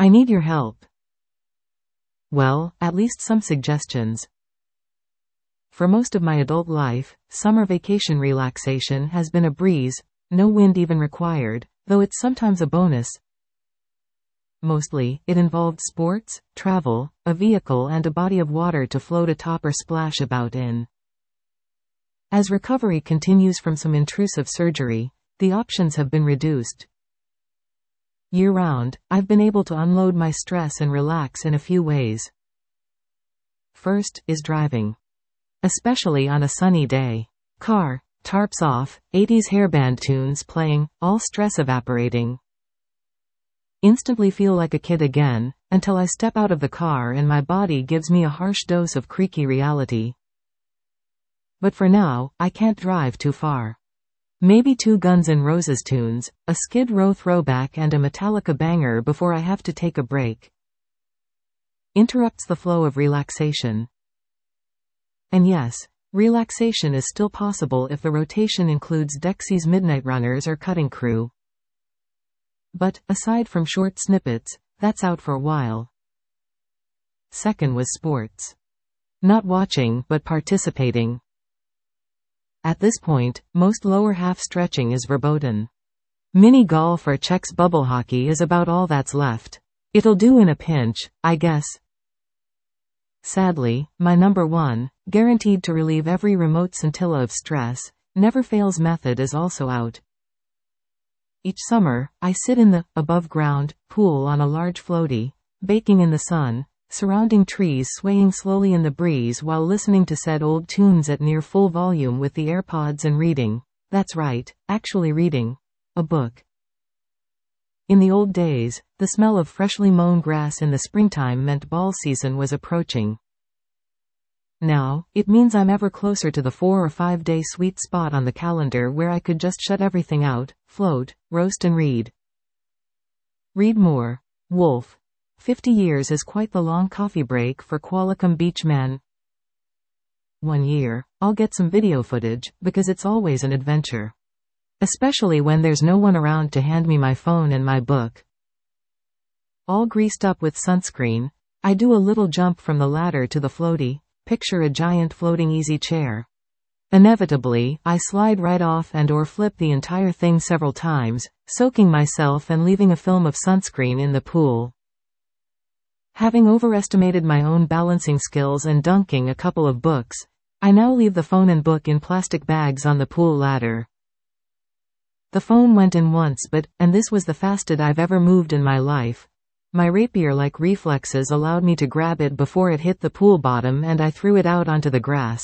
I need your help. Well, at least some suggestions. For most of my adult life, summer vacation relaxation has been a breeze, no wind even required, though it's sometimes a bonus. Mostly, it involved sports, travel, a vehicle and a body of water to float atop or splash about in. As recovery continues from some intrusive surgery, the options have been reduced. Year-round, I've been able to unload my stress and relax in a few ways. First is driving. Especially on a sunny day. Car, tarps off, 80s hairband tunes playing, all stress evaporating. Instantly feel like a kid again, until I step out of the car and my body gives me a harsh dose of creaky reality. But for now, I can't drive too far. Maybe 2 Guns N' Roses tunes, a Skid Row throwback and a Metallica banger before I have to take a break. Interrupts the flow of relaxation. And yes, relaxation is still possible if the rotation includes Dexy's Midnight Runners or Cutting Crew. But, aside from short snippets, that's out for a while. Second was sports. Not watching, but participating. At this point, most lower half stretching is verboten. Mini golf or Czechs bubble hockey is about all that's left. It'll do in a pinch, I guess. Sadly, my number one, guaranteed to relieve every remote scintilla of stress, never fails method is also out. Each summer, I sit in the above-ground pool on a large floaty, baking in the sun, surrounding trees swaying slowly in the breeze while listening to said old tunes at near full volume with the AirPods and reading. That's right, actually reading. A book. In the old days, the smell of freshly mown grass in the springtime meant ball season was approaching. Now, it means I'm ever closer to the 4 or 5 day sweet spot on the calendar where I could just shut everything out, float, roast and read. Read more. Wolf. 50 years is quite the long coffee break for Qualicum Beach men. 1 year, I'll get some video footage, because it's always an adventure. Especially when there's no one around to hand me my phone and my book. All greased up with sunscreen, I do a little jump from the ladder to the floaty, picture a giant floating easy chair. Inevitably, I slide right off and or flip the entire thing several times, soaking myself and leaving a film of sunscreen in the pool. Having overestimated my own balancing skills and dunking a couple of books, I now leave the phone and book in plastic bags on the pool ladder. The phone went in once and this was the fastest I've ever moved in my life. My rapier-like reflexes allowed me to grab it before it hit the pool bottom and I threw it out onto the grass.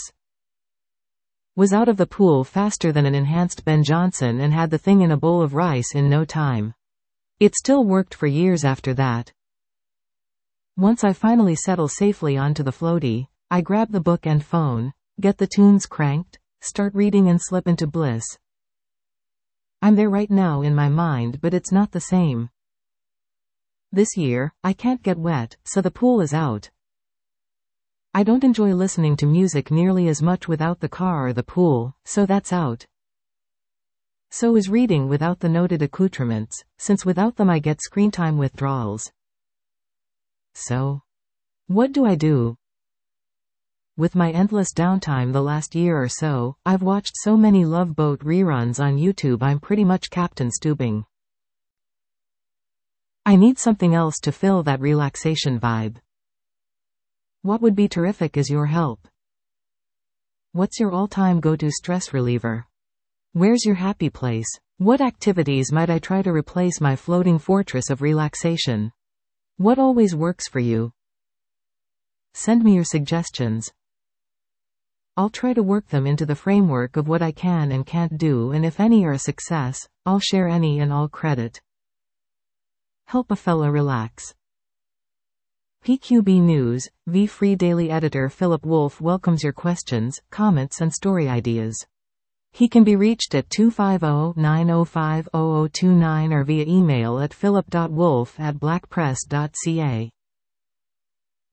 Was out of the pool faster than an enhanced Ben Johnson and had the thing in a bowl of rice in no time. It still worked for years after that. Once I finally settle safely onto the floaty, I grab the book and phone, get the tunes cranked, start reading and slip into bliss. I'm there right now in my mind, but it's not the same. This year, I can't get wet, so the pool is out. I don't enjoy listening to music nearly as much without the car or the pool, so that's out. So is reading without the noted accoutrements, since without them I get screen time withdrawals. So, what do I do? With my endless downtime the last year or so, I've watched so many Love Boat reruns on YouTube I'm pretty much Captain Stubing. I need something else to fill that relaxation vibe. What would be terrific is your help. What's your all-time go-to stress reliever? Where's your happy place? What activities might I try to replace my floating fortress of relaxation? What always works for you? Send me your suggestions. I'll try to work them into the framework of what I can and can't do, and if any are a success, I'll share any and all credit. Help a fella relax. PQB News, V-Free Daily Editor Philip Wolf welcomes your questions, comments and story ideas. He can be reached at 250-905-0029 or via email at philip.wolf@blackpress.ca.